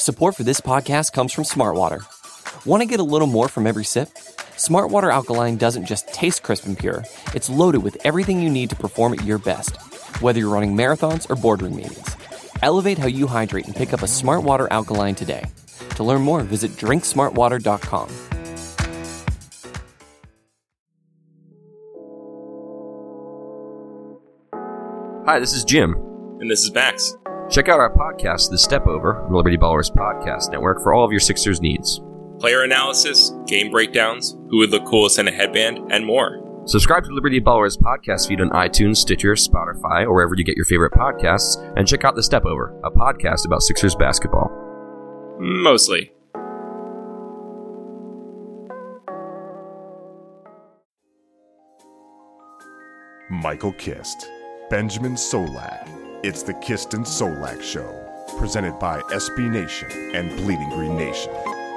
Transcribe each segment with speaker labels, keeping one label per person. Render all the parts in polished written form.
Speaker 1: Support for this podcast comes from Smartwater. Want to get a little more from every sip? Smartwater Alkaline doesn't just taste crisp and pure, it's loaded with everything you need to perform at your best, whether you're running marathons or boardroom meetings. Elevate how you hydrate and pick up a Smartwater Alkaline today. To learn more, visit drinksmartwater.com.
Speaker 2: Hi, this is Jim.
Speaker 3: And this is Max.
Speaker 2: Check out our podcast, The Step Over, the Liberty Ballers Podcast Network, for all of your Sixers needs.
Speaker 3: Player analysis, game breakdowns, who would look coolest in a headband, and more.
Speaker 2: Subscribe to Liberty Ballers podcast feed on iTunes, Stitcher, Spotify, or wherever you get your favorite podcasts, and check out The Step Over, a podcast about Sixers basketball.
Speaker 3: Mostly.
Speaker 4: Michael Kist, Benjamin Solak. It's the Kist and Solak Show, presented by SB Nation and Bleeding Green Nation.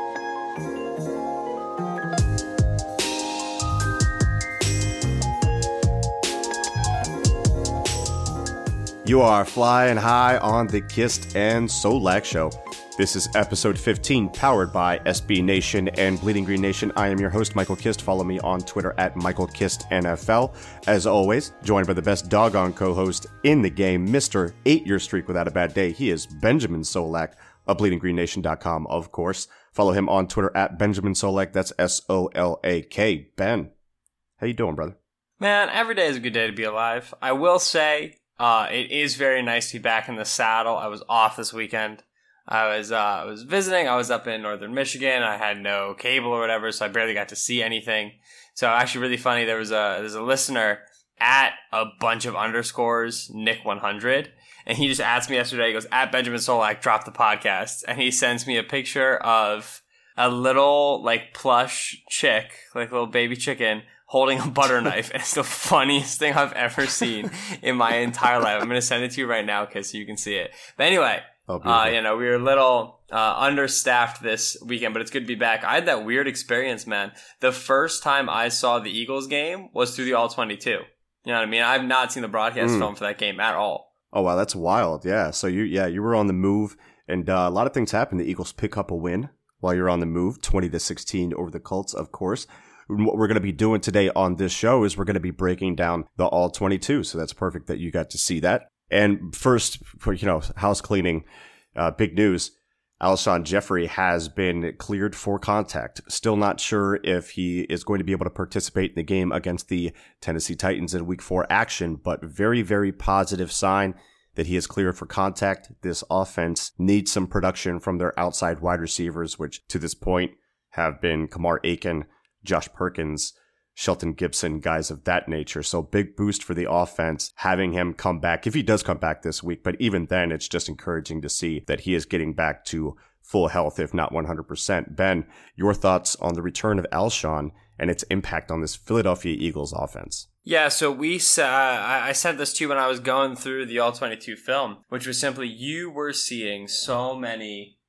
Speaker 5: You are flying high on the Kist and Solak Show. This is episode 15, powered by SB Nation and Bleeding Green Nation. I am your host, Michael Kist. Follow me on Twitter at MichaelKistNFL. As always, joined by the best doggone co-host in the game, Mr. 8-year streak without a bad day. He is Benjamin Solak of BleedingGreenNation.com, of course. Follow him on Twitter at Benjamin Solak. That's S-O-L-A-K. Ben, how you doing, brother?
Speaker 6: Man, every day is a good day to be alive. I will say, it is very nice to be back in the saddle. I was off this weekend. I was visiting. I was up in northern Michigan. I had no cable or whatever, so I barely got to see anything. So actually really funny, there's a listener at a bunch of underscores, Nick100, and he just asked me yesterday, he goes, at Benjamin Solak, drop the podcast. And he sends me a picture of a little, like, plush chick, like a little baby chicken, holding a butter knife. And it's the funniest thing I've ever seen in my entire life. I'm going to send it to you right now, because so you can see it. But anyway, we were a little understaffed this weekend, but it's good to be back. I had that weird experience, man. The first time I saw the Eagles game was through the All-22. You know what I mean? I've not seen the broadcast film for that game at all.
Speaker 5: Oh, wow, that's wild. Yeah, so you were on the move, and a lot of things happened. The Eagles pick up a win while you're on the move, 20-16 over the Colts, of course. What we're going to be doing today on this show is we're going to be breaking down the All-22, so that's perfect that you got to see that. And first, for house cleaning, big news. Alshon Jeffrey has been cleared for contact. Still not sure if he is going to be able to participate in the game against the Tennessee Titans in Week 4 action, but very, very positive sign that he is cleared for contact. This offense needs some production from their outside wide receivers, which to this point have been Kamar Aiken, Josh Perkins, Shelton Gibson, guys of that nature. So big boost for the offense, having him come back, if he does come back this week. But even then, it's just encouraging to see that he is getting back to full health, if not 100%. Ben, your thoughts on the return of Alshon and its impact on this Philadelphia Eagles offense?
Speaker 6: Yeah, so I said this too when I was going through the All-22 film, which was simply you were seeing so many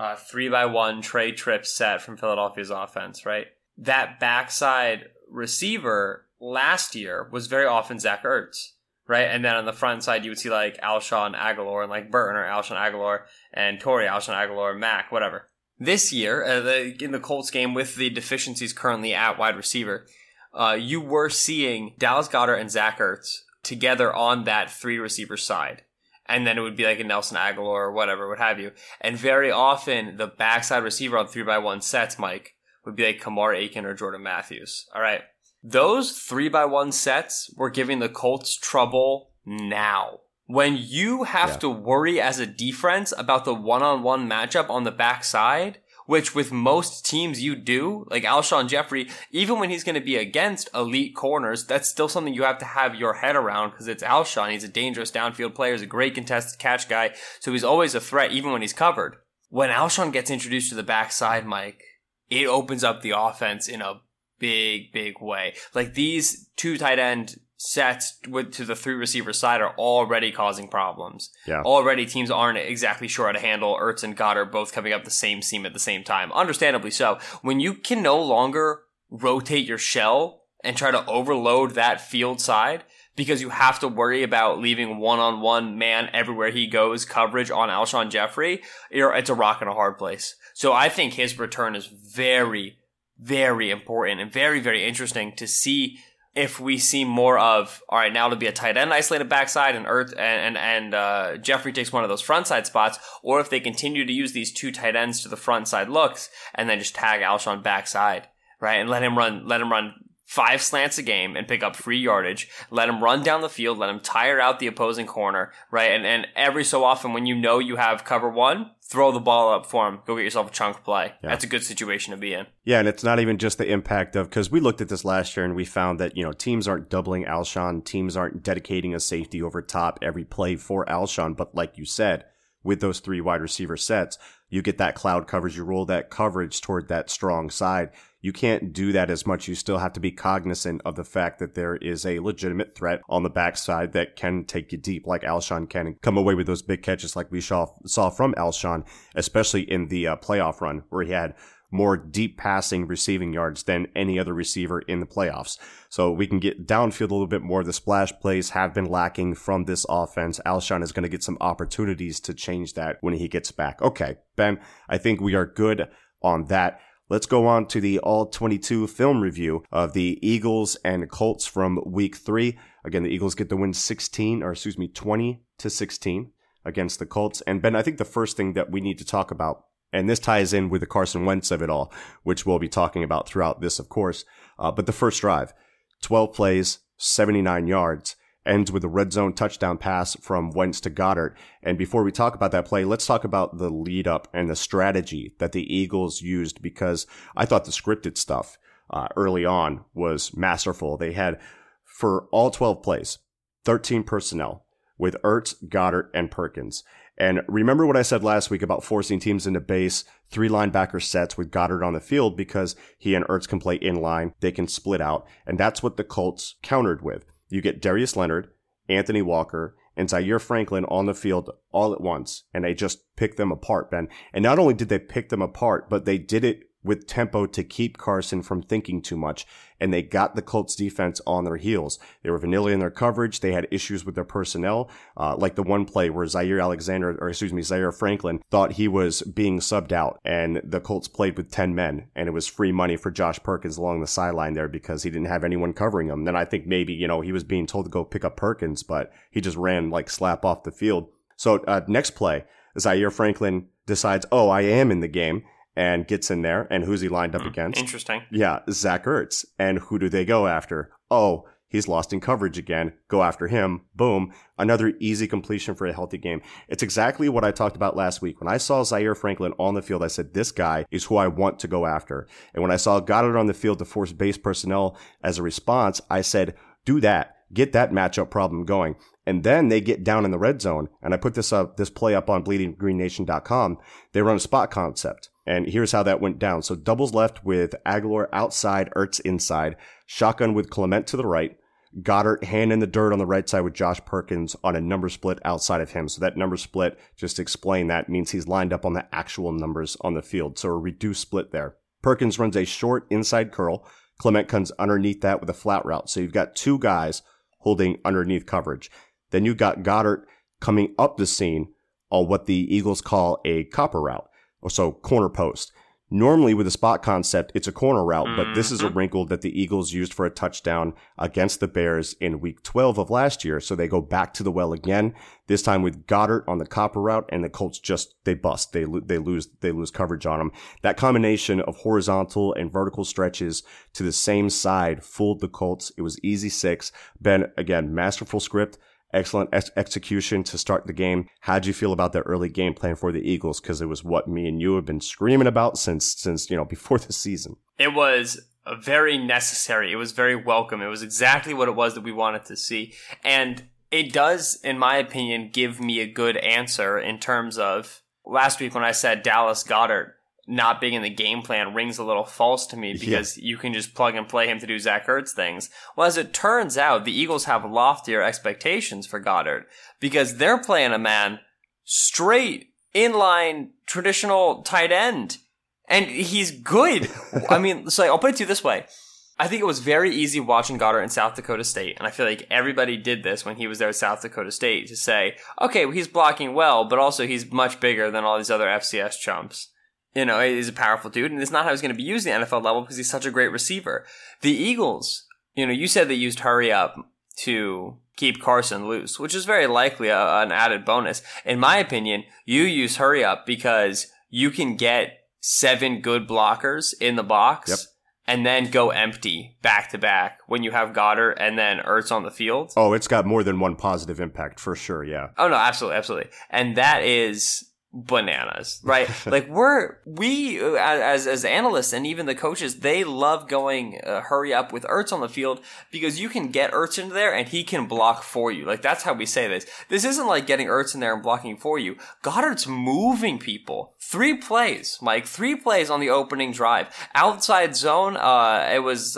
Speaker 6: 3x1 trade trips set from Philadelphia's offense, right? That backside receiver last year was very often Zach Ertz, right? And then on the front side, you would see like Alshon Aguilar and like Burton or Alshon Aguilar and Torrey, Alshon Aguilar, Mack, whatever. This year, in the Colts game with the deficiencies currently at wide receiver, you were seeing Dallas Goedert and Zach Ertz together on that three receiver side. And then it would be like a Nelson Aguilar or whatever, what have you. And very often the backside receiver on 3x1 sets, Mike, would be like Kamar Aiken or Jordan Matthews. All right. Those 3x1 sets were giving the Colts trouble now. When you have to worry as a defense about the one-on-one matchup on the backside, which with most teams you do, like Alshon Jeffrey, even when he's going to be against elite corners, that's still something you have to have your head around because it's Alshon. He's a dangerous downfield player. He's a great contested catch guy. So he's always a threat even when he's covered. When Alshon gets introduced to the backside, Mike, it opens up the offense in a big, big way. Like these two tight end sets to the three receiver side are already causing problems. Yeah. Already teams aren't exactly sure how to handle Ertz and Goddard both coming up the same seam at the same time. Understandably so. When you can no longer rotate your shell and try to overload that field side because you have to worry about leaving one-on-one man everywhere he goes coverage on Alshon Jeffrey, it's a rock and a hard place. So I think his return is very, very important and very, very interesting to see if we see more of, all right, now it'll be a tight end isolated backside and Jeffrey takes one of those front side spots, or if they continue to use these two tight ends to the front side looks and then just tag Alshon backside, right? And let him run 5 slants a game and pick up free yardage. Let him run down the field. Let him tire out the opposing corner, right? And every so often when you know you have cover one, throw the ball up for him. Go get yourself a chunk play. Yeah. That's a good situation to be in.
Speaker 5: Yeah, and it's not even just the impact of, because we looked at this last year and we found that, teams aren't doubling Alshon. Teams aren't dedicating a safety over top every play for Alshon. But like you said, with those 3 wide receiver sets, you get that cloud coverage. You roll that coverage toward that strong side. You can't do that as much. You still have to be cognizant of the fact that there is a legitimate threat on the backside that can take you deep like Alshon can and come away with those big catches like we saw from Alshon, especially in the playoff run where he had more deep passing receiving yards than any other receiver in the playoffs. So we can get downfield a little bit more. The splash plays have been lacking from this offense. Alshon is going to get some opportunities to change that when he gets back. Okay, Ben, I think we are good on that. Let's go on to the All-22 film review of the Eagles and Colts from Week 3. Again, the Eagles get the win 20-16 against the Colts. And Ben, I think the first thing that we need to talk about, and this ties in with the Carson Wentz of it all, which we'll be talking about throughout this, of course. But the first drive, 12 plays, 79 yards. Ends with a red zone touchdown pass from Wentz to Goddard. And before we talk about that play, let's talk about the lead up and the strategy that the Eagles used, because I thought the scripted stuff early on was masterful. They had, for all 12 plays, 13 personnel with Ertz, Goddard, and Perkins. And remember what I said last week about forcing teams into base 3 linebacker sets with Goddard on the field, because he and Ertz can play in line. They can split out. And that's what the Colts countered with. You get Darius Leonard, Anthony Walker, and Zaire Franklin on the field all at once, and they just pick them apart, Ben. And not only did they pick them apart, but they did it with tempo to keep Carson from thinking too much, and they got the Colts defense on their heels. They were vanilla in their coverage. They had issues with their personnel, like the one play where Zaire Franklin thought he was being subbed out, and the Colts played with 10 men, and it was free money for Josh Perkins along the sideline there because he didn't have anyone covering him. Then I think maybe, he was being told to go pick up Perkins, but he just ran like slap off the field. So next play, Zaire Franklin decides, I am in the game, and gets in there. And who's he lined up against?
Speaker 6: Interesting.
Speaker 5: Yeah, Zach Ertz. And who do they go after? He's lost in coverage again. Go after him. Boom. Another easy completion for a healthy game. It's exactly what I talked about last week. When I saw Zaire Franklin on the field, I said, this guy is who I want to go after. And when I saw Goddard on the field to force base personnel as a response, I said, do that. Get that matchup problem going. And then they get down in the red zone. And I put this play up on bleedinggreennation.com. They run a spot concept. And here's how that went down. So doubles left with Aguilar outside, Ertz inside. Shotgun with Clement to the right. Goddard hand in the dirt on the right side with Josh Perkins on a number split outside of him. So that number split, just to explain that, means he's lined up on the actual numbers on the field. So a reduced split there. Perkins runs a short inside curl. Clement comes underneath that with a flat route. So you've got 2 guys holding underneath coverage. Then you've got Goddard coming up the seam on what the Eagles call a copper route. So corner post. Normally with a spot concept, it's a corner route, but this is a wrinkle that the Eagles used for a touchdown against the Bears in week 12 of last year. So they go back to the well again, this time with Goddard on the copper route, and the Colts they bust. They lose coverage on them. That combination of horizontal and vertical stretches to the same side fooled the Colts. It was easy 6. Ben, again, masterful script. Excellent execution to start the game. How'd you feel about the early game plan for the Eagles? Because it was what me and you have been screaming about since before the season.
Speaker 6: It was very necessary. It was very welcome. It was exactly what it was that we wanted to see. And it does, in my opinion, give me a good answer in terms of last week when I said Dallas Goedert not being in the game plan rings a little false to me because you can just plug and play him to do Zach Ertz things. Well, as it turns out, the Eagles have loftier expectations for Goddard because they're playing a man straight, inline, traditional tight end. And he's good. I mean, so I'll put it to you this way. I think it was very easy watching Goddard in South Dakota State, and I feel like everybody did this when he was there at South Dakota State to say, okay, well, he's blocking well, but also he's much bigger than all these other FCS chumps. You know, he's a powerful dude, and it's not how he's going to be used in the NFL level because he's such a great receiver. The Eagles, you know, you said they used hurry up to keep Carson loose, which is very likely an added bonus. In my opinion, you use hurry up because you can get 7 good blockers in the box.
Speaker 5: Yep.
Speaker 6: And then go empty back to back when you have Goddard and then Ertz on the field.
Speaker 5: Oh, it's got more than one positive impact for sure, yeah.
Speaker 6: Oh, no, absolutely, absolutely. And that is bananas, right? Like we as analysts and even the coaches, they love going hurry up with Ertz on the field because you can get Ertz into there and he can block for you. Like that's how we say this. This isn't like getting Ertz in there and blocking for you. Goddard's moving people. 3 plays, Mike. 3 plays on the opening drive. Outside zone, it was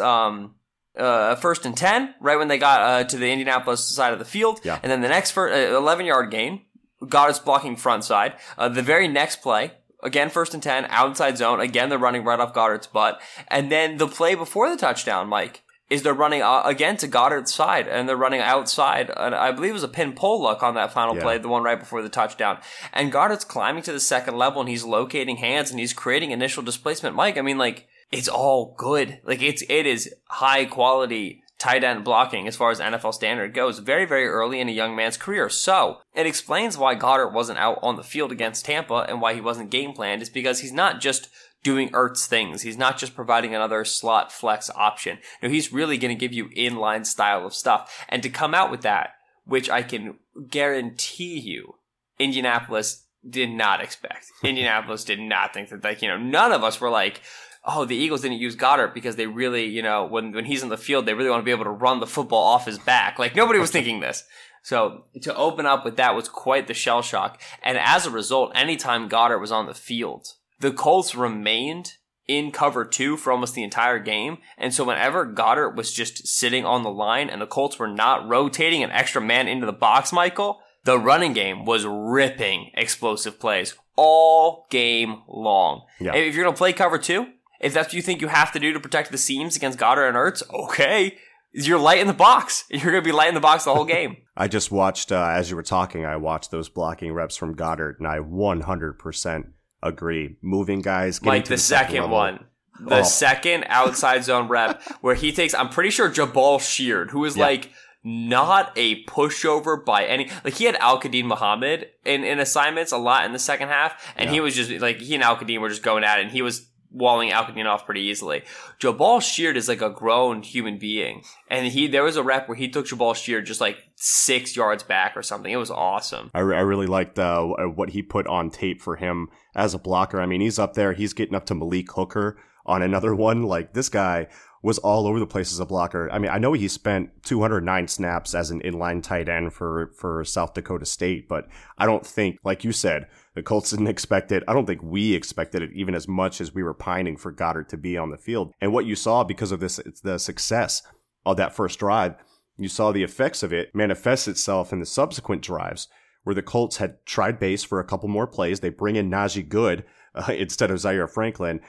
Speaker 6: 1st and 10, right when they got to the Indianapolis side of the field.
Speaker 5: Yeah.
Speaker 6: And then the next 11-yard gain. Goddard's blocking front side. The very next play, again 1st and 10, outside zone. Again, they're running right off Goddard's butt. And then the play before the touchdown, Mike, is they're running again to Goddard's side, and they're running outside. And I believe it was a pin pull look on that final play, the one right before the touchdown. And Goddard's climbing to the second level, and he's locating hands, and he's creating initial displacement. Mike, I mean, like, it's all good. Like, it is high quality tight end blocking as far as NFL standard goes very, very early in a young man's career. So it explains why Goddard wasn't out on the field against Tampa and why he wasn't game planned is because he's not just doing Ertz things. He's not just providing another slot flex option. No, he's really going to give you inline style of stuff. And to come out with that, which I can guarantee you, Indianapolis did not expect. Indianapolis did not think that, like, you know, none of us were like, oh, the Eagles didn't use Goddard because they really, you know, when he's in the field, they really want to be able to run the football off his back. Like, nobody was thinking this. So to open up with that was quite the shell shock. And as a result, anytime Goddard was on the field, the Colts remained in cover 2 for almost the entire game. And so whenever Goddard was just sitting on the line and the Colts were not rotating an extra man into the box, Michael, the running game was ripping explosive plays all game long. Yeah. If you're going to play cover 2, if that's what you think you have to do to protect the seams against Goddard and Ertz, okay. You're light in the box. You're going to be light in the box the whole game.
Speaker 5: I just watched, as you were talking, I watched those blocking reps from Goddard, and I 100% agree. Moving guys, getting
Speaker 6: like
Speaker 5: to
Speaker 6: the second one. The second outside zone rep where he takes, I'm pretty sure Jabal Sheard, who is like not a pushover by any, like he had Al-Qadim Muhammad in assignments a lot in the second half, and he was just like, he and Al-Qadim were just going at it, and he was walling Al-Qadim off pretty easily. Jabal Sheard is like a grown human being, and there was a rep where he took Jabal Sheard just like 6 yards back or something. It was awesome.
Speaker 5: I really liked what he put on tape for him as a blocker. I mean, he's up there. He's getting up to Malik Hooker on another one. Like, this guy was all over the place as a blocker. I mean, I know he spent 209 snaps as an inline tight end for South Dakota State, but I don't think, like you said, the Colts didn't expect it. I don't think we expected it even as much as we were pining for Goddard to be on the field. And what you saw because of this, the success of that first drive, you saw the effects of it manifest itself in the subsequent drives where the Colts had tried base for a couple more plays. They bring in Najee Good instead of Zaire Franklin.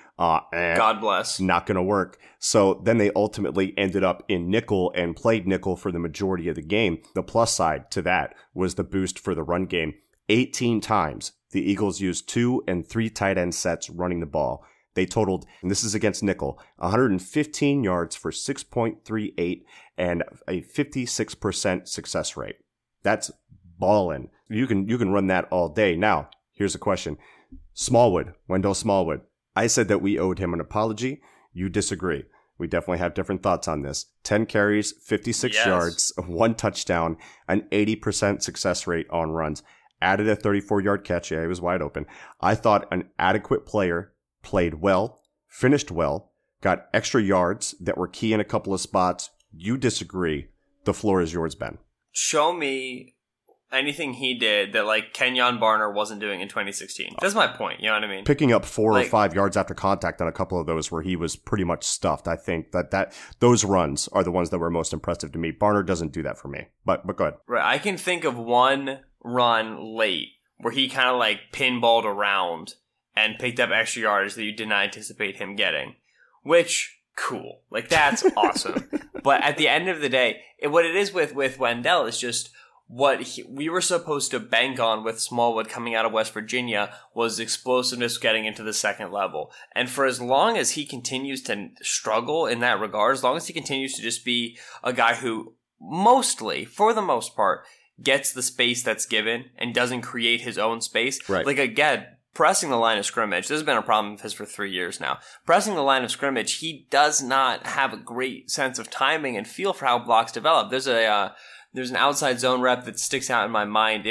Speaker 6: God bless.
Speaker 5: Not going to work. So then they ultimately ended up in nickel and played nickel for the majority of the game. The plus side to that was the boost for the run game. 18 times the Eagles used 2 and 3 tight end sets running the ball. They totaled, and this is against nickel, 115 yards for 6.38 and a 56% success rate. That's ballin'. You can run that all day. Now, here's a question. Smallwood, Wendell Smallwood. I said that we owed him an apology. You disagree. We definitely have different thoughts on this. 10 carries, 56 yards, 1 touchdown, an 80% success rate on runs. Added a 34-yard catch. Yeah, he was wide open. I thought an adequate player played well, finished well, got extra yards that were key in a couple of spots. You disagree. The floor is yours, Ben.
Speaker 6: Show me anything he did that, like, Kenyon Barner wasn't doing in 2016. That's my point. You know what I mean?
Speaker 5: Picking up 4 or 5 yards after contact on a couple of those where he was pretty much stuffed. I think that those runs are the ones that were most impressive to me. Barner doesn't do that for me. But go ahead.
Speaker 6: Right. I can think of one run late where he kind of like pinballed around and picked up extra yards that you did not anticipate him getting, which cool. Like, that's awesome. But at the end of the day, what it is with Wendell is just we were supposed to bank on with Smallwood coming out of West Virginia was explosiveness getting into the second level. And for as long as he continues to struggle in that regard, as long as he continues to just be a guy who mostly, for the most part, gets the space that's given and doesn't create his own space.
Speaker 5: Right.
Speaker 6: Like, again, pressing the line of scrimmage, this has been a problem of his for 3 years now. Pressing the line of scrimmage, he does not have a great sense of timing and feel for how blocks develop. There's an outside zone rep that sticks out in my mind.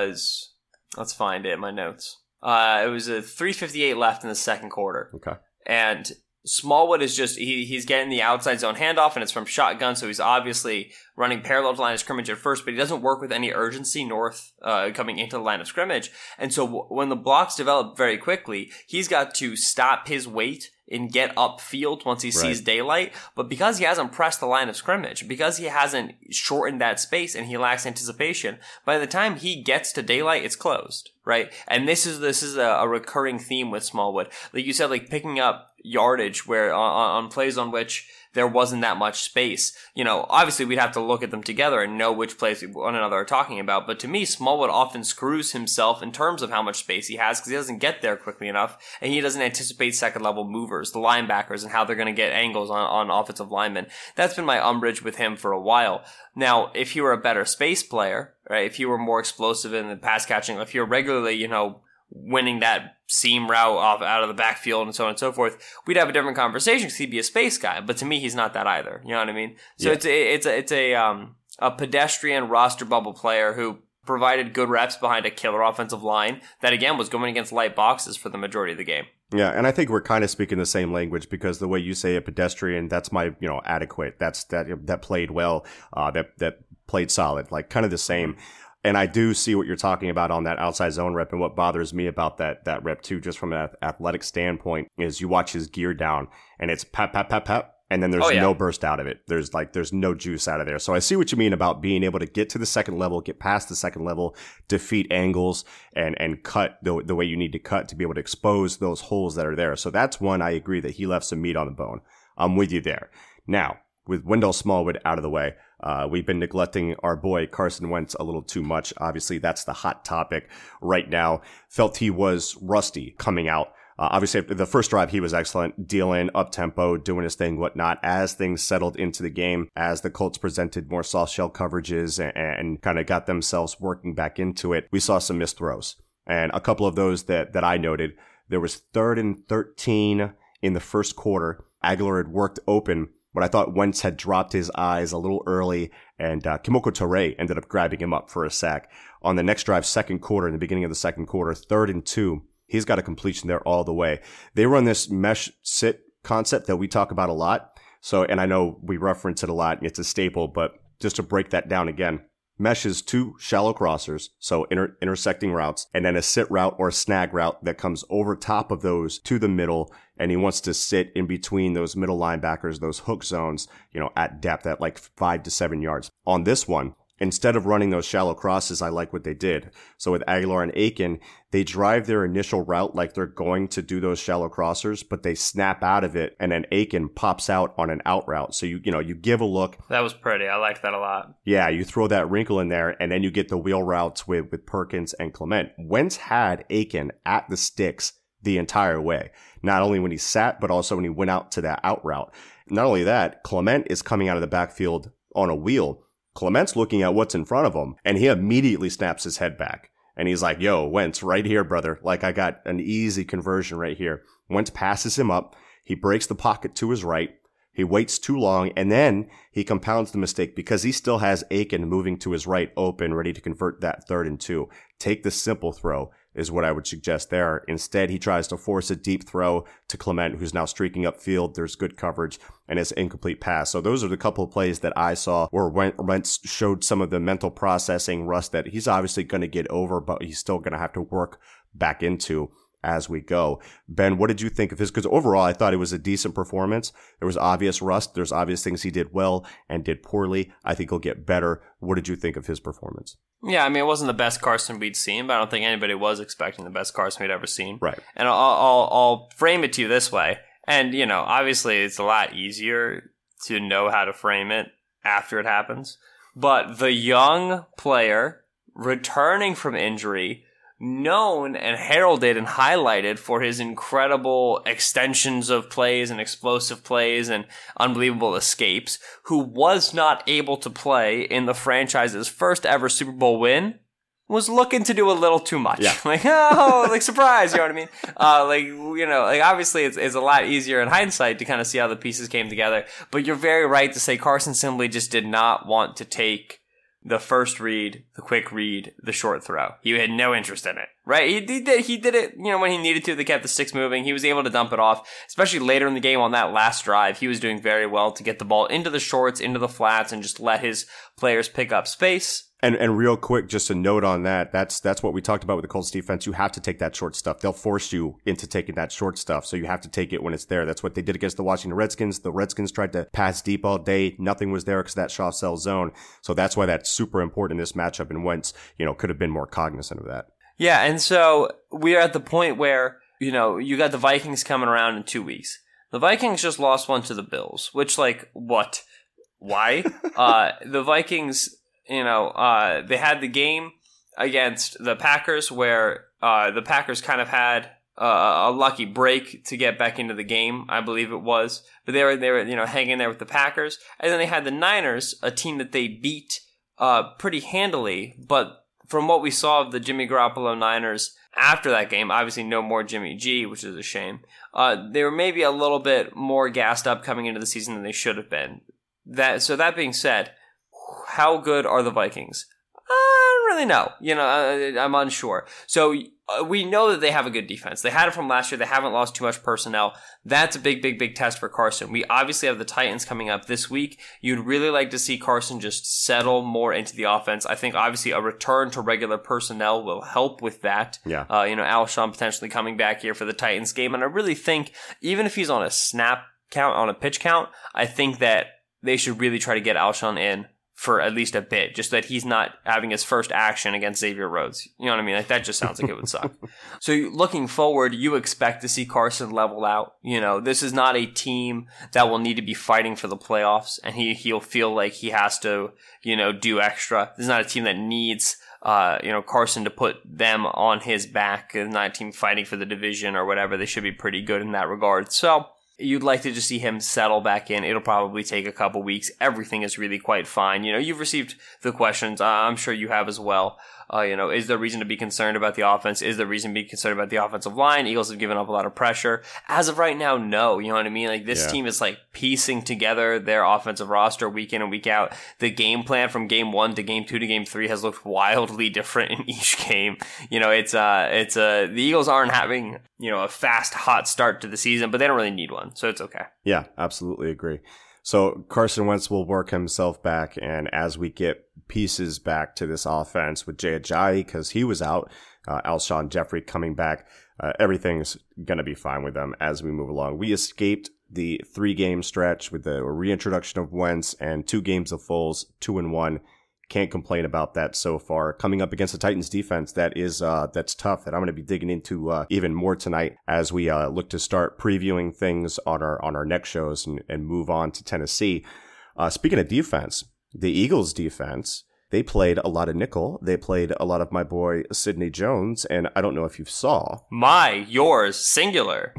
Speaker 6: Let's find it in my notes. It was a 3:58 left in the second quarter.
Speaker 5: Okay.
Speaker 6: And Smallwood is just, he's getting the outside zone handoff, and it's from shotgun, so he's obviously running parallel to the line of scrimmage at first, but he doesn't work with any urgency coming into the line of scrimmage. And so when the blocks develop very quickly, he's got to stop his weight and get upfield once he sees daylight. But because he hasn't pressed the line of scrimmage, because he hasn't shortened that space and he lacks anticipation, by the time he gets to daylight, it's closed, right? And this is a recurring theme with Smallwood. Like you said, like picking up yardage where on plays on which there wasn't that much space. You know, obviously we'd have to look at them together and know which plays one another are talking about. But to me, Smallwood often screws himself in terms of how much space he has because he doesn't get there quickly enough, and he doesn't anticipate second level movers, the linebackers, and how they're going to get angles on offensive linemen. That's been my umbrage with him for a while. Now, if he were a better space player, right, if he were more explosive in the pass catching, if you're regularly, you know, winning that seam route out of the backfield and so on and so forth, we'd have a different conversation because he'd be a space guy. But to me, he's not that either. You know what I mean? So it's a pedestrian roster bubble player who provided good reps behind a killer offensive line that, again, was going against light boxes for the majority of the game.
Speaker 5: Yeah, and I think we're kind of speaking the same language because the way you say a pedestrian, that's my, you know, adequate. That played well, that played solid, like kind of the same. And I do see what you're talking about on that outside zone rep. And what bothers me about that rep too, just from an athletic standpoint, is you watch his gear down and it's pap, pap, pap, pap. And then there's no burst out of it. There's no juice out of there. So I see what you mean about being able to get to the second level, get past the second level, defeat angles and cut the way you need to cut to be able to expose those holes that are there. So that's one I agree that he left some meat on the bone. I'm with you there. Now, with Wendell Smallwood out of the way, we've been neglecting our boy Carson Wentz a little too much. Obviously, that's the hot topic right now. Felt he was rusty coming out. Obviously, the first drive, he was excellent, dealing up-tempo, doing his thing, whatnot. As things settled into the game, as the Colts presented more soft shell coverages and kind of got themselves working back into it, we saw some missed throws. And a couple of those that I noted, there was 3rd and 13 in the first quarter. Aguilar had worked open, but I thought Wentz had dropped his eyes a little early, and Kimoko Toure ended up grabbing him up for a sack. On the next drive, second quarter, in the beginning of the second quarter, 3rd and 2, he's got a completion there all the way. They run this mesh sit concept that we talk about a lot. So, and I know we reference it a lot, and it's a staple, but just to break that down again, mesh is 2 shallow crossers, so intersecting routes, and then a sit route or a snag route that comes over top of those to the middle, and he wants to sit in between those middle linebackers, those hook zones, you know, at depth at like 5 to 7 yards. On this one, instead of running those shallow crosses, I like what they did. So with Aguilar and Aiken, they drive their initial route like they're going to do those shallow crossers, but they snap out of it, and then Aiken pops out on an out route. So you give a look.
Speaker 6: That was pretty. I liked that a lot.
Speaker 5: Yeah, you throw that wrinkle in there, and then you get the wheel routes with Perkins and Clement. Wentz had Aiken at the sticks the entire way, not only when he sat, but also when he went out to that out route. Not only that, Clement is coming out of the backfield on a wheel. Clement's looking at what's in front of him, and he immediately snaps his head back. And he's like, yo, Wentz, right here, brother. Like, I got an easy conversion right here. Wentz passes him up. He breaks the pocket to his right. He waits too long, and then he compounds the mistake because he still has Aiken moving to his right open, ready to convert that 3rd and 2. Take the simple throw is what I would suggest there. Instead, he tries to force a deep throw to Clement, who's now streaking upfield. There's good coverage, and it's an incomplete pass. So those are the couple of plays that I saw where Wentz showed some of the mental processing rust that he's obviously going to get over, but he's still going to have to work back into as we go. Ben, what did you think of his? Because overall, I thought it was a decent performance. There was obvious rust. There's obvious things he did well and did poorly. I think he'll get better. What did you think of his performance?
Speaker 6: Yeah, I mean, it wasn't the best Carson we'd seen, but I don't think anybody was expecting the best Carson we'd ever seen.
Speaker 5: Right.
Speaker 6: And I'll frame it to you this way. And, obviously it's a lot easier to know how to frame it after it happens. But the young player returning from injury, known and heralded and highlighted for his incredible extensions of plays and explosive plays and unbelievable escapes, who was not able to play in the franchise's first ever Super Bowl win, was looking to do a little too much.
Speaker 5: Yeah.
Speaker 6: Surprise, you know what I mean? Obviously it's a lot easier in hindsight to kind of see how the pieces came together, but you're very right to say Carson simply just did not want to take the first read, the quick read, the short throw. He had no interest in it, right? He did it, when he needed to. They kept the sticks moving. He was able to dump it off, especially later in the game on that last drive. He was doing very well to get the ball into the shorts, into the flats, and just let his players pick up space.
Speaker 5: And real quick, just a note on that. That's what we talked about with the Colts defense. You have to take that short stuff. They'll force you into taking that short stuff. So you have to take it when it's there. That's what they did against the Washington Redskins. The Redskins tried to pass deep all day. Nothing was there because of that soft sell zone. So that's why that's super important in this matchup. And Wentz, could have been more cognizant of that.
Speaker 6: Yeah. And so we are at the point where, you got the Vikings coming around in 2 weeks. The Vikings just lost one to the Bills, which what? Why? The Vikings, they had the game against the Packers where the Packers kind of had a lucky break to get back into the game, I believe it was. But they were hanging there with the Packers. And then they had the Niners, a team that they beat pretty handily. But from what we saw of the Jimmy Garoppolo Niners after that game, obviously no more Jimmy G, which is a shame. They were maybe a little bit more gassed up coming into the season than they should have been. That being said, how good are the Vikings? I don't really know. I'm unsure. So we know that they have a good defense. They had it from last year. They haven't lost too much personnel. That's a big, big, big test for Carson. We obviously have the Titans coming up this week. You'd really like to see Carson just settle more into the offense. I think obviously a return to regular personnel will help with that.
Speaker 5: Yeah.
Speaker 6: Alshon potentially coming back here for the Titans game. And I really think even if he's on a snap count, on a pitch count, I think that they should really try to get Alshon in for at least a bit, just that he's not having his first action against Xavier Rhodes. You know what I mean? That just sounds like it would suck. So looking forward, you expect to see Carson level out. This is not a team that will need to be fighting for the playoffs, and he'll feel like he has to, do extra. This is not a team that needs Carson to put them on his back. It's not a team fighting for the division or whatever. They should be pretty good in that regard. So you'd like to just see him settle back in. It'll probably take a couple weeks. Everything is really quite fine. You've received the questions. I'm sure you have as well. Is there reason to be concerned about the offense? Is there reason to be concerned about the offensive line? Eagles have given up a lot of pressure. As of right now, no. You know what I mean? This team is piecing together their offensive roster week in and week out. The game plan from game 1 to game 2 to game 3 has looked wildly different in each game. The Eagles aren't having, a fast, hot start to the season, but they don't really need one. So it's okay.
Speaker 5: Yeah, absolutely agree. So Carson Wentz will work himself back, and as we get pieces back to this offense with Jay Ajayi, because he was out, Alshon Jeffrey coming back, everything's going to be fine with them as we move along. We escaped the 3-game stretch with the reintroduction of Wentz and 2 games of Foles, 2-1. Can't complain about that so far. Coming up against the Titans defense, that's tough. That I'm going to be digging into even more tonight as we look to start previewing things on our next shows and move on to Tennessee. Speaking of defense, the Eagles defense, they played a lot of nickel. They played a lot of my boy Sidney Jones, and I don't know if you saw.
Speaker 6: Yours, singular.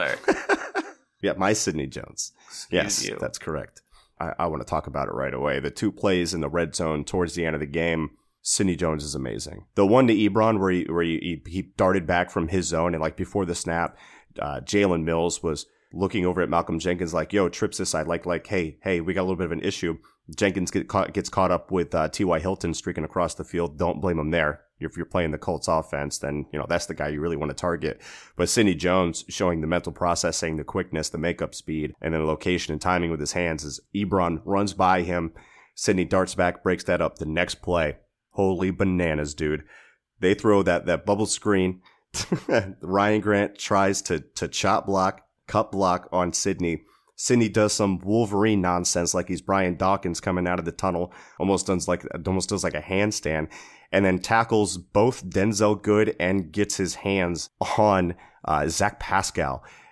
Speaker 5: Yeah, my Sidney Jones. Yes, that's correct. I want to talk about it right away. The 2 plays in the red zone towards the end of the game, Sidney Jones is amazing. The one to Ebron where he darted back from his zone and before the snap, Jalen Mills was looking over at Malcolm Jenkins yo, trips this side, hey, we got a little bit of an issue. Jenkins gets caught up with T.Y. Hilton streaking across the field. Don't blame him there. If you're playing the Colts offense, then, that's the guy you really want to target. But Sidney Jones showing the mental processing, the quickness, the makeup speed, and then the location and timing with his hands as Ebron runs by him. Sidney darts back, breaks that up. The next play, holy bananas, dude. They throw that bubble screen. Ryan Grant tries to cut block on Sidney. Sidney does some Wolverine nonsense like he's Brian Dawkins coming out of the tunnel, almost does like a handstand, and then tackles both Denzel Good and gets his hands on Zach Pascal.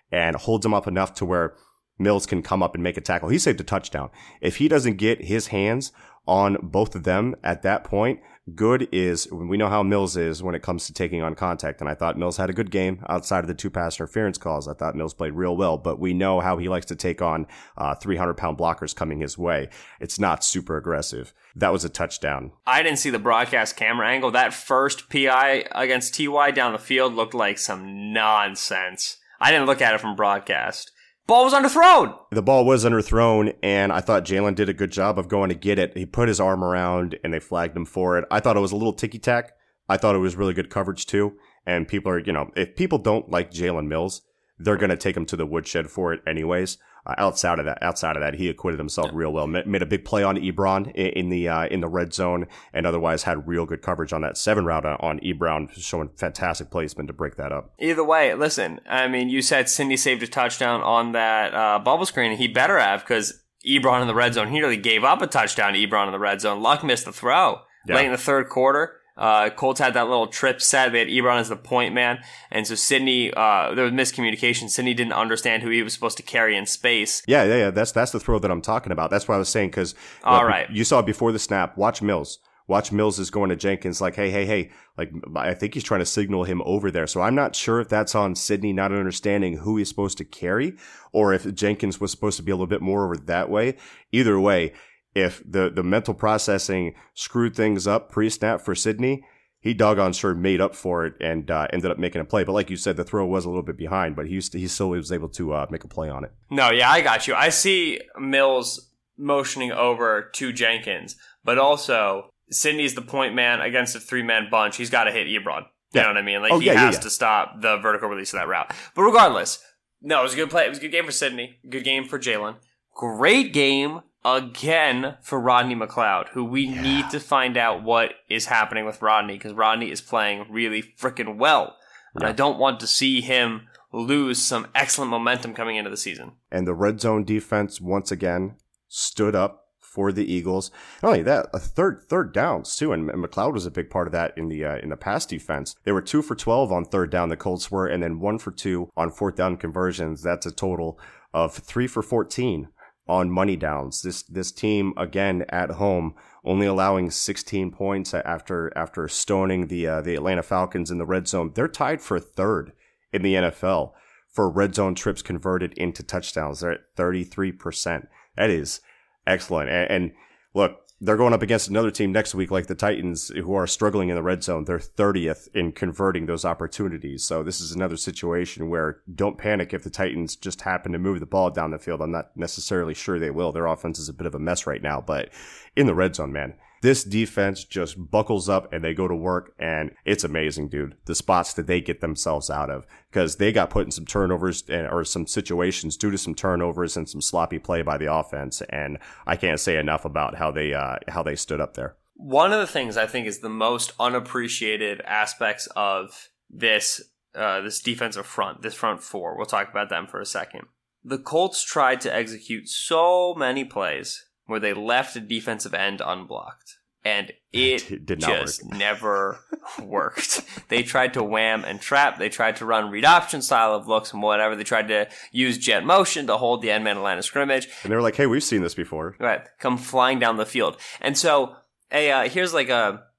Speaker 5: and holds him up enough to where Mills can come up and make a tackle. He saved a touchdown. If he doesn't get his hands on both of them at that point, Good is, we know how Mills is when it comes to taking on contact, and I thought Mills had a good game outside of the 2 pass interference calls. I thought Mills played real well, but we know how he likes to take on 300-pound blockers coming his way. It's not super aggressive. That was a touchdown.
Speaker 6: I didn't see the broadcast camera angle. That first PI against TY down the field looked like some nonsense. I didn't look at it from broadcast. Ball was underthrown.
Speaker 5: The ball was underthrown, and I thought Jalen did a good job of going to get it. He put his arm around, and they flagged him for it. I thought it was a little ticky-tack. I thought it was really good coverage, too. And people are, if people don't like Jalen Mills, they're going to take him to the woodshed for it anyways. Outside of that, he acquitted himself real well. Made a big play on Ebron in the red zone, and otherwise had real good coverage on that 7 route on Ebron, showing fantastic placement to break that up.
Speaker 6: Either way, listen, I mean, you said Sidney saved a touchdown on that bubble screen. He better have, because Ebron in the red zone, he nearly gave up a touchdown to Ebron in the red zone. Luck missed the throw late in the third quarter. Colts had that little trip set. They had Ebron as the point man. And so Sidney, there was miscommunication. Sidney didn't understand who he was supposed to carry in space.
Speaker 5: Yeah. That's the throw that I'm talking about. That's what I was saying, because you saw before the snap, watch Mills. Watch Mills is going to Jenkins like, hey. Like, I think he's trying to signal him over there. So I'm not sure if that's on Sidney not understanding who he's supposed to carry, or if Jenkins was supposed to be a little bit more over that way. Either way, if the mental processing screwed things up pre-snap for Sidney, he doggone sure made up for it and ended up making a play. But like you said, the throw was a little bit behind, but he still was able to make a play on it.
Speaker 6: No, yeah, I got you. I see Mills motioning over to Jenkins, but also Sidney's the point man against a 3-man bunch. He's got to hit Ebron. You know what I mean? Like, he has to stop the vertical release of that route. But regardless, no, it was a good play. It was a good game for Sidney. Good game for Jalen. Great game again for Rodney McLeod, who we need to find out what is happening with Rodney, because Rodney is playing really freaking well. And I don't want to see him lose some excellent momentum coming into the season.
Speaker 5: And the red zone defense once again stood up for the Eagles. Not only that, a third downs too, and McLeod was a big part of that in the pass defense. They were 2 for 12 on third down, the Colts were, and then 1 for 2 on fourth down conversions. That's a total of 3 for 14 on money downs. This team, again, at home, only allowing 16 points after stoning the Atlanta Falcons in the red zone. They're tied for third in the NFL for red zone trips converted into touchdowns. They're at 33%. That is excellent. And look, they're going up against another team next week like the Titans, who are struggling in the red zone. They're 30th in converting those opportunities. So this is another situation where don't panic if the Titans just happen to move the ball down the field. I'm not necessarily sure they will. Their offense is a bit of a mess right now. But in the red zone, man, this defense just buckles up and they go to work, and it's amazing, dude, the spots that they get themselves out of, because they got put in some turnovers or some situations due to some turnovers and some sloppy play by the offense. And I can't say enough about how they stood up there.
Speaker 6: One of the things I think is the most unappreciated aspects of this defensive front, this front four, we'll talk about them for a second. The Colts tried to execute so many plays where they left a defensive end unblocked, and it just never worked. They tried to wham and trap. They tried to run read option style of looks and whatever. They tried to use jet motion to hold the end man line of scrimmage.
Speaker 5: And they were like, hey, we've seen this before.
Speaker 6: Right. Come flying down the field. And so here's like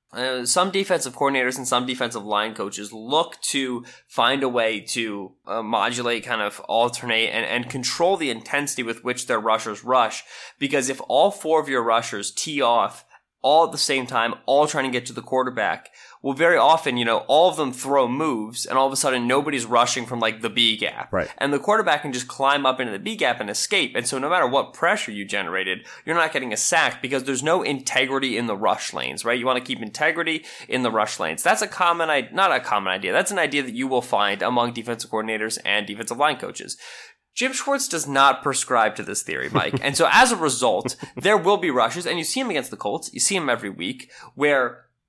Speaker 6: some defensive coordinators and some defensive line coaches look to find a way to modulate, kind of alternate and control the intensity with which their rushers rush. Because if all 4 of your rushers tee off all at the same time, all trying to get to the quarterback, well, very often, all of them throw moves, and all of a sudden nobody's rushing from like the B gap.
Speaker 5: Right.
Speaker 6: And the quarterback can just climb up into the B gap and escape. And so no matter what pressure you generated, you're not getting a sack because there's no integrity in the rush lanes, right? You want to keep integrity in the rush lanes. That's not a common idea. That's an idea that you will find among defensive coordinators and defensive line coaches. Jim Schwartz does not prescribe to this theory, Mike. And so as a result, there will be rushes, and you see him against the Colts. You see him every week, where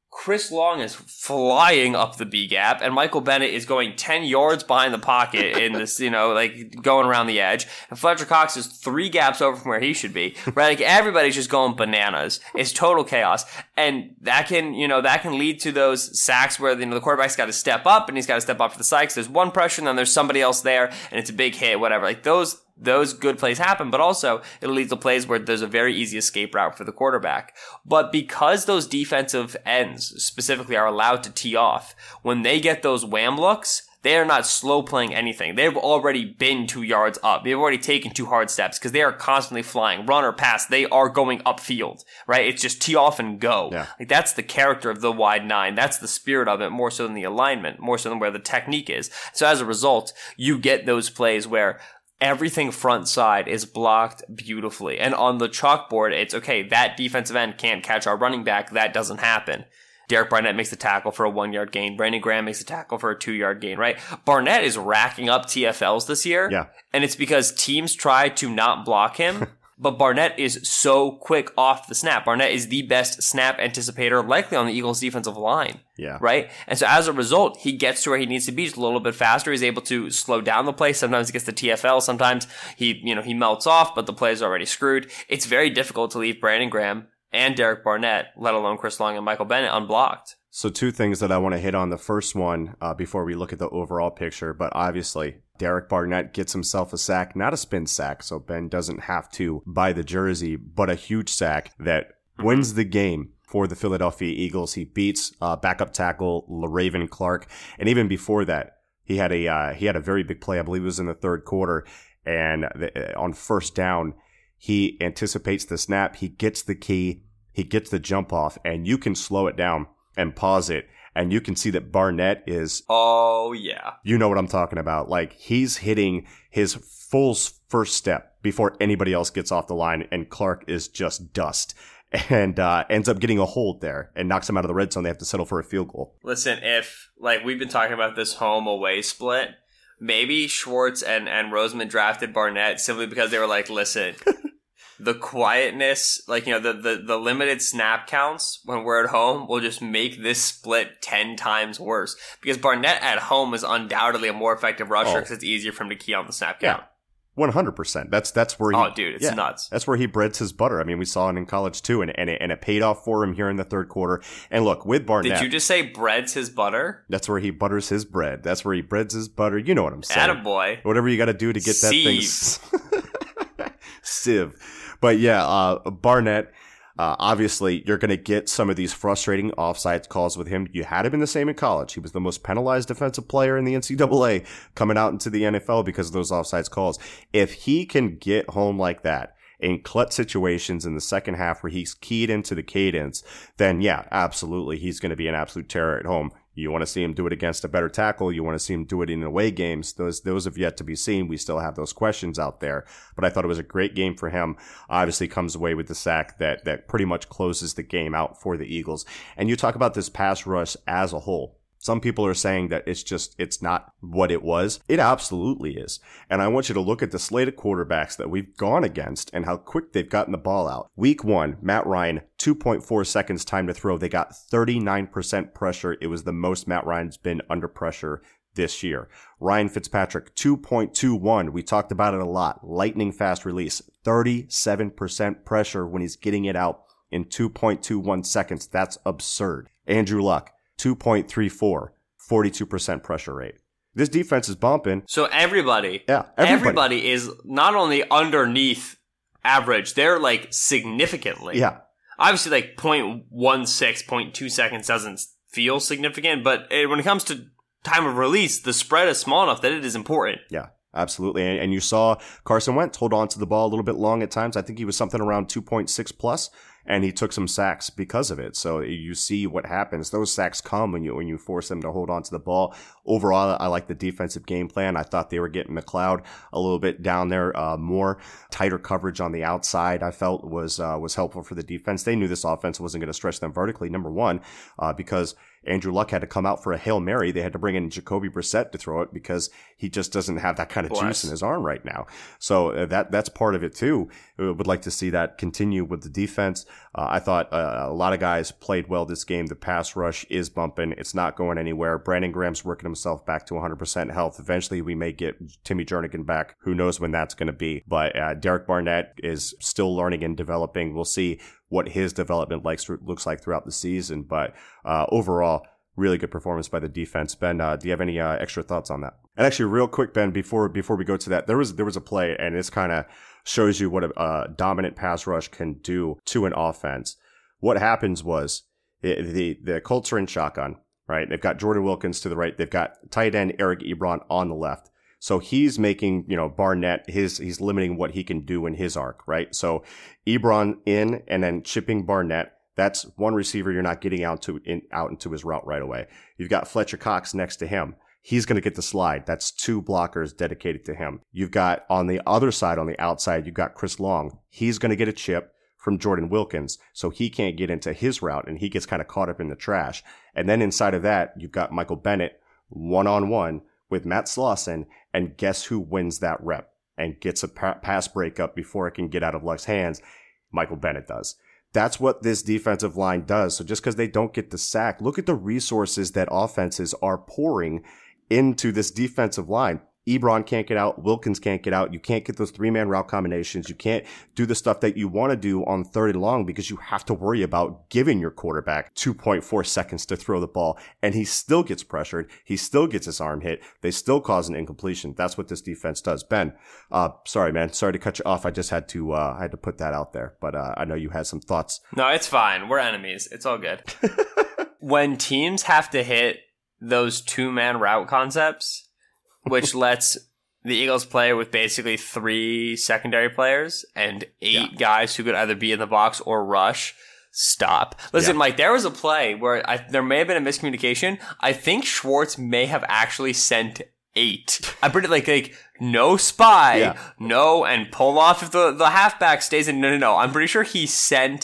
Speaker 6: Chris Long is flying up the B gap, and Michael Bennett is going 10 yards behind the pocket in this, going around the edge. And Fletcher Cox is 3 gaps over from where he should be, right? Like, everybody's just going bananas. It's total chaos. And that can lead to those sacks where, the quarterback's got to step up, and he's got to step up for the sacks. There's one pressure, and then there's somebody else there, and it's a big hit, whatever. Like, those good plays happen, but also it'll lead to plays where there's a very easy escape route for the quarterback. But because those defensive ends specifically are allowed to tee off, when they get those wham looks, they are not slow playing anything. They've already been 2 yards up. They've already taken 2 hard steps because they are constantly flying. Run or pass, they are going upfield, right? It's just tee off and go.
Speaker 5: Yeah.
Speaker 6: Like, that's the character of the wide 9. That's the spirit of it, more so than the alignment, more so than where the technique is. So as a result, you get those plays where everything front side is blocked beautifully. And on the chalkboard, it's okay, that defensive end can't catch our running back. That doesn't happen. Derek Barnett makes the tackle for a 1-yard gain. Brandon Graham makes the tackle for a 2-yard gain, right? Barnett is racking up TFLs this year.
Speaker 5: Yeah.
Speaker 6: And it's because teams try to not block him. But Barnett is so quick off the snap. Barnett is the best snap anticipator likely on the Eagles defensive line.
Speaker 5: Yeah.
Speaker 6: Right? And so as a result, he gets to where he needs to be just a little bit faster. He's able to slow down the play. Sometimes he gets the TFL. Sometimes he melts off, but the play is already screwed. It's very difficult to leave Brandon Graham and Derek Barnett, let alone Chris Long and Michael Bennett, unblocked.
Speaker 5: So 2 things that I want to hit on. The first one, before we look at the overall picture, but obviously Derek Barnett gets himself a sack, not a spin sack, so Ben doesn't have to buy the jersey, but a huge sack that wins the game for the Philadelphia Eagles. He beats backup tackle LaRaven Clark, and even before that, he had a very big play. I believe it was in the 3rd quarter, and on first down, he anticipates the snap, he gets the key, he gets the jump off, and you can slow it down and pause it, and you can see that Barnett is...
Speaker 6: Oh, yeah.
Speaker 5: You know what I'm talking about. Like, he's hitting his full first step before anybody else gets off the line, and Clark is just dust. And ends up getting a hold there and knocks him out of the red zone. They have to settle for a field goal.
Speaker 6: Listen, if, we've been talking about this home-away split, maybe Schwartz and Roseman drafted Barnett simply because they were like, listen... The quietness, the limited snap counts when we're at home will just make this split 10 times worse. Because Barnett at home is undoubtedly a more effective rusher because it's easier for him to key on the snap count.
Speaker 5: 100%. That's where he...
Speaker 6: Oh, dude, it's nuts.
Speaker 5: That's where he breads his butter. I mean, we saw it in college too, and it paid off for him here in the 3rd quarter. And look, with Barnett...
Speaker 6: Did you just say breads his butter?
Speaker 5: That's where he butters his bread. That's where he breads his butter. You know what I'm saying.
Speaker 6: Attaboy.
Speaker 5: Whatever you got to do to get that thing... Sieve. But yeah, Barnett, obviously, you're going to get some of these frustrating offsides calls with him. You had him in the same in college. He was the most penalized defensive player in the NCAA coming out into the NFL because of those offsides calls. If he can get home like that in clutch situations in the second half where he's keyed into the cadence, then yeah, absolutely, he's going to be an absolute terror at home. You want to see him do it against a better tackle. You want to see him do it in away games. Those have yet to be seen. We still have those questions out there. But I thought it was a great game for him. Obviously comes away with the sack that pretty much closes the game out for the Eagles. And you talk about this pass rush as a whole. Some people are saying that it's not what it was. It absolutely is. And I want you to look at the slate of quarterbacks that we've gone against and how quick they've gotten the ball out. Week 1, Matt Ryan, 2.4 seconds time to throw. They got 39% pressure. It was the most Matt Ryan's been under pressure this year. Ryan Fitzpatrick, 2.21. We talked about it a lot. Lightning fast release. 37% pressure when he's getting it out in 2.21 seconds. That's absurd. Andrew Luck, 2.34, 42% pressure rate. This defense is bumping.
Speaker 6: So everybody is not only underneath average, they're significantly.
Speaker 5: Yeah.
Speaker 6: Obviously 0.16, 0.2 seconds doesn't feel significant, but when it comes to time of release, the spread is small enough that it is important.
Speaker 5: Yeah. Absolutely. And you saw Carson Wentz hold on to the ball a little bit long at times. I think he was something around 2.6 plus, and he took some sacks because of it. So you see what happens. Those sacks come when you force them to hold on to the ball. Overall, I like the defensive game plan. I thought they were getting McLeod a little bit down there, more tighter coverage on the outside. I felt was helpful for the defense. They knew this offense wasn't going to stretch them vertically. Number one, because Andrew Luck had to come out for a Hail Mary. They had to bring in Jacoby Brissett to throw it because he just doesn't have that kind of juice in his arm right now. So that's part of it too. I would like to see that continue with the defense. I thought a lot of guys played well this game. The pass rush is bumping. It's not going anywhere. Brandon Graham's working himself back to 100% health. Eventually we may get Timmy Jernigan back. Who knows when that's going to be. But Derek Barnett is still learning and developing. We'll see what his development looks like throughout the season. But overall, really good performance by the defense. Ben, do you have any extra thoughts on that? And actually, real quick, Ben, before we go to that, there was a play, and this kind of shows you what a dominant pass rush can do to an offense. What happens was the Colts are in shotgun, right? They've got Jordan Wilkins to the right. They've got tight end Eric Ebron on the left. So he's making, Barnett, he's limiting what he can do in his arc, right? So Ebron in and then chipping Barnett. That's one receiver you're not getting out into his route right away. You've got Fletcher Cox next to him. He's going to get the slide. That's two blockers dedicated to him. You've got on the other side, on the outside, you've got Chris Long. He's going to get a chip from Jordan Wilkins, so he can't get into his route, and he gets kind of caught up in the trash. And then inside of that, you've got Michael Bennett one-on-one with Matt Slauson, and guess who wins that rep and gets a pass breakup before it can get out of Luck's hands? Michael Bennett does. That's what this defensive line does. So just because they don't get the sack, look at the resources that offenses are pouring into this defensive line. Ebron can't get out. Wilkins can't get out. You can't get those 3-man route combinations. You can't do the stuff that you want to do on 3rd and long because you have to worry about giving your quarterback 2.4 seconds to throw the ball. And he still gets pressured. He still gets his arm hit. They still cause an incompletion. That's what this defense does. Ben, sorry, man. Sorry to cut you off. I just had to put that out there. But I know you had some thoughts.
Speaker 6: No, it's fine. We're enemies. It's all good. When teams have to hit those 2-man route concepts, which lets the Eagles play with basically 3 secondary players and 8 guys who could either be in the box or rush. Stop. Listen, Mike, there was a play where there may have been a miscommunication. I think Schwartz may have actually sent 8. I pretty like no spy, no, and pull off if the halfback stays in. No. I'm pretty sure he sent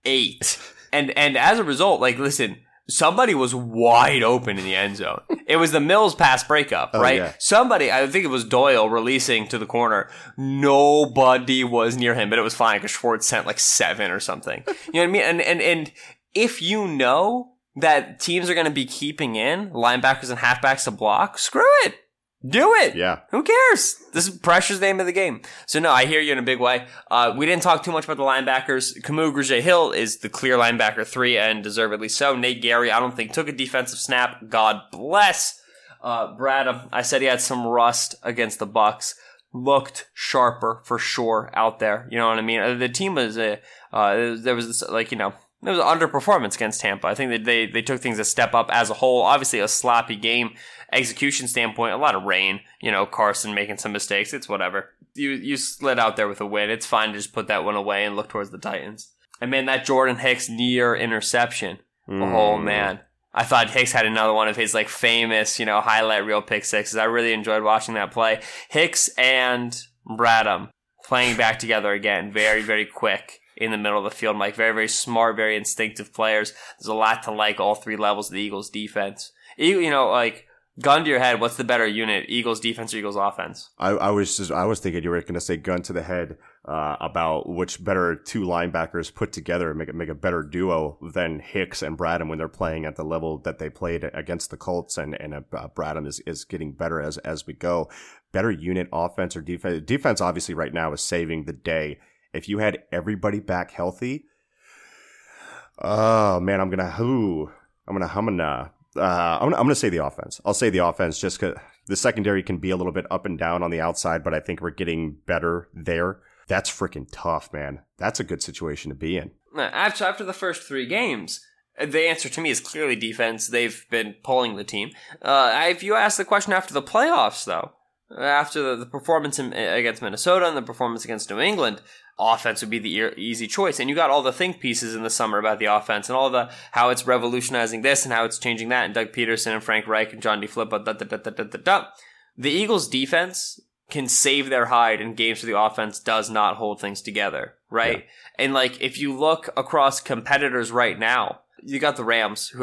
Speaker 6: 8. And as a result, listen, somebody was wide open in the end zone. It was the Mills pass breakup, right? Yeah. Somebody, I think it was Doyle releasing to the corner. Nobody was near him, but it was fine because Schwartz sent 7 or something. You know what I mean? And if you know that teams are going to be keeping in linebackers and halfbacks to block, screw it. Do it. Yeah. Who cares? This is pressure's the name of the game. So no, I hear you in a big way. We didn't talk too much about the linebackers. Camus Grugier-Hill is the clear linebacker 3 and deservedly so. Nate Gary, I don't think took a defensive snap. God bless. Bradham, I said he had some rust against the Bucs. Looked sharper for sure out there. You know what I mean? The team was there was this, there was an underperformance against Tampa. I think that they took things a step up as a whole. Obviously a sloppy game. Execution standpoint, a lot of rain, Carson making some mistakes. It's whatever. You slid out there with a win. It's fine to just put that one away and look towards the Titans. And man, that Jordan Hicks near interception. Oh man. I thought Hicks had another one of his famous, highlight reel pick sixes. I really enjoyed watching that play. Hicks and Bradham playing back together again. Very, very quick in the middle of the field. Mike, very, very smart, very instinctive players. There's a lot to like all 3 levels of the Eagles defense. Gun to your head, what's the better unit, Eagles defense or Eagles offense? I
Speaker 5: was thinking you were going to say gun to the head about which better 2 linebackers put together make a better duo than Hicks and Bradham when they're playing at the level that they played against the Colts, and Bradham is getting better as we go. Better unit, offense or defense? Defense obviously right now is saving the day. If you had everybody back healthy, oh man, I'm gonna say the offense. I'll say the offense just because the secondary can be a little bit up and down on the outside, but I think we're getting better there. That's freaking tough, man. That's a good situation to be in.
Speaker 6: After the first 3 games, the answer to me is clearly defense. They've been pulling the team. If you ask the question after the playoffs, though, after the performance against Minnesota and the performance against New England, offense would be the easy choice. And you got all the think pieces in the summer about the offense and all the how it's revolutionizing this and how it's changing that, and Doug Peterson and Frank Reich and John DeFilippo. The Eagles' defense can save their hide in games where the offense does not hold things together, right? Yeah. And if you look across competitors right now, you got the Rams, who are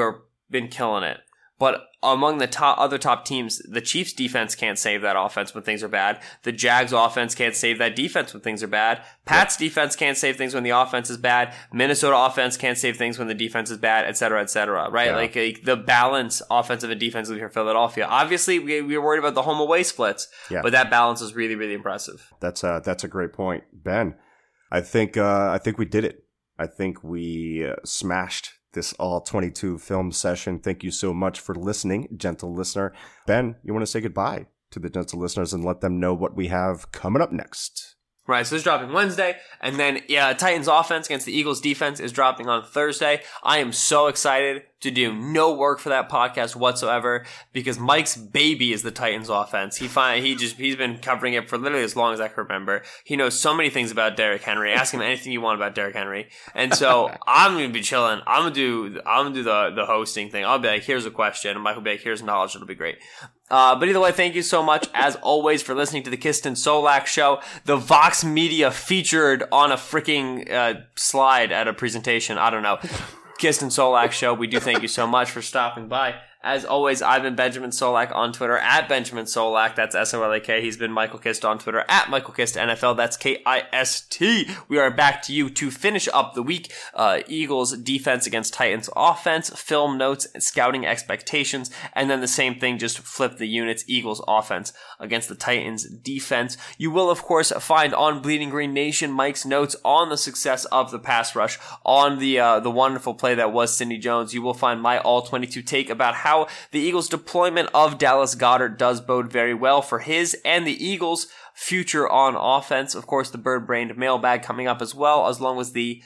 Speaker 6: been killing it. But among the other top teams, the Chiefs defense can't save that offense when things are bad. The Jags offense can't save that defense when things are bad. Pats defense can't save things when the offense is bad. Minnesota offense can't save things when the defense is bad, et cetera, right? Like the balance offensive and defensively for Philadelphia. Obviously, we were worried about the home away splits, but that balance is really, really impressive.
Speaker 5: That's a great point, Ben. I think we did it. I think we smashed this all 22 film session. Thank you so much for listening, gentle listener. Ben, you want to say goodbye to the gentle listeners and let them know what we have coming up next?
Speaker 6: Right, so this is dropping Wednesday, and then Titans offense against the Eagles defense is dropping on Thursday. I am so excited to do no work for that podcast whatsoever because Mike's baby is the Titans offense. He's been covering it for literally as long as I can remember. He knows so many things about Derrick Henry. Ask him anything you want about Derrick Henry. And so I'm going to be chilling. I'm going to do the hosting thing. I'll be like, here's a question. And Mike will be like, here's knowledge. It'll be great. But either way, thank you so much, as always, for listening to the Kiston Solak Show. The Vox Media featured on a freaking slide at a presentation. I don't know. Kiston Solak Show. We do thank you so much for stopping by. As always, I've been Benjamin Solak on Twitter at Benjamin Solak. That's SOLAK. He's been Michael Kist on Twitter at Michael Kist NFL. That's KIST. We are back to you to finish up the week. Eagles defense against Titans offense, film notes, scouting expectations, and then the same thing, just flip the units. Eagles offense against the Titans defense. You will, of course, find on Bleeding Green Nation Mike's notes on the success of the pass rush, on the wonderful play that was Sidney Jones. You will find my all 22 take about how the Eagles' deployment of Dallas Goedert does bode very well for his and the Eagles' future on offense. Of course, the bird-brained mailbag coming up as well, along with the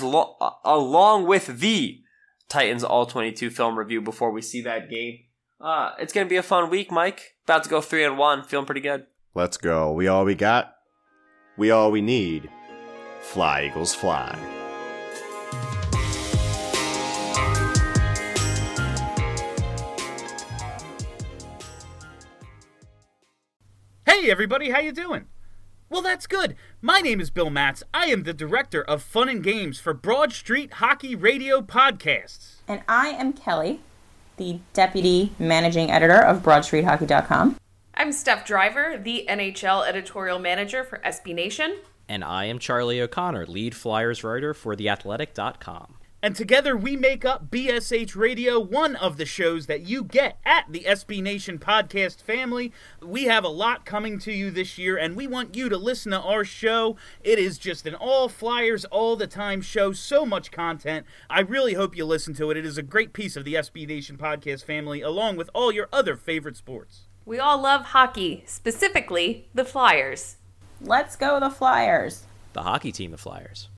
Speaker 6: Titans all 22 film review before we see that game. It's going to be a fun week, Mike. About to go 3-1. Feeling pretty good.
Speaker 5: Let's go. We all we got. We all we need. Fly, Eagles, fly.
Speaker 7: Hey everybody, how you doing? Well, that's good. My name is Bill Matz. I am the director of Fun and Games for Broad Street Hockey Radio Podcasts.
Speaker 8: And I am Kelly, the deputy managing editor of BroadStreetHockey.com.
Speaker 9: I'm Steph Driver, the NHL editorial manager for SB Nation.
Speaker 10: And I am Charlie O'Connor, lead Flyers writer for TheAthletic.com.
Speaker 7: And together we make up BSH Radio, one of the shows that you get at the SB Nation podcast family. We have a lot coming to you this year, and we want you to listen to our show. It is just an all Flyers, all the time show, so much content. I really hope you listen to it. It is a great piece of the SB Nation podcast family, along with all your other favorite sports.
Speaker 9: We all love hockey, specifically the Flyers.
Speaker 8: Let's go the Flyers.
Speaker 10: The hockey team of Flyers.